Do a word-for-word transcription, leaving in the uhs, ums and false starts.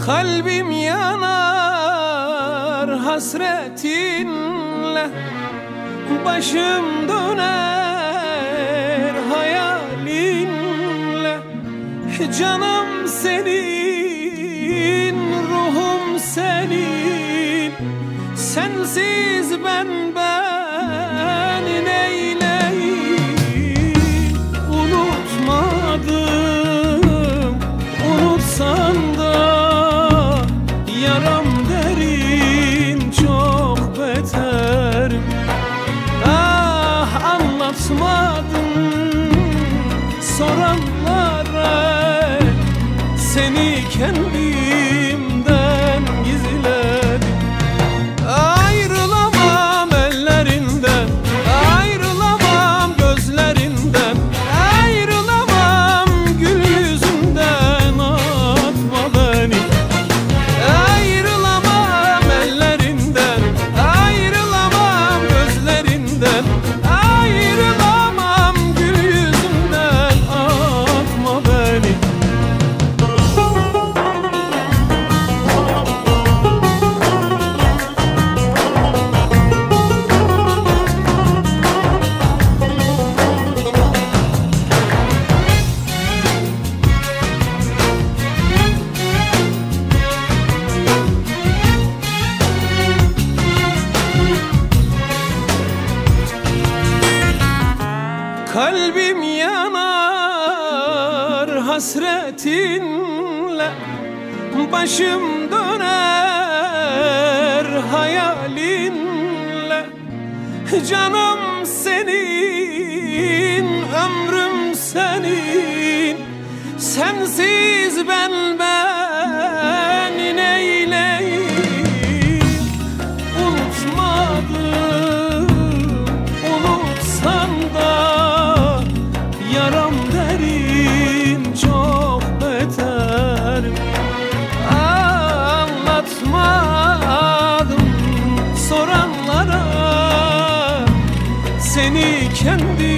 Kalbim yanar hasretinle, başım döner hayalinle. Canım senin, ruhum senin, sensiz ben ben neyleyim? Unutmadım, unutsan da yaram derin, çok beter. Ah, anlatmadım soranlara, seni kendimden gizledim. Ayrılamam ellerinden, ayrılamam gözlerinden, ayrılamam gül yüzünden, atma beni. Ayrılamam ellerinden, ayrılamam gözlerinden, ayrılamam gül yüzünden, atma beni. Kalbim yanar hasretinle, başım döner hayalinle. Canım senin, ömrüm senin, sensiz ben ben neyleyim? Unutmadım, unutsan da yaram derin, çok beter. Anlatmadım soranlara, seni kendi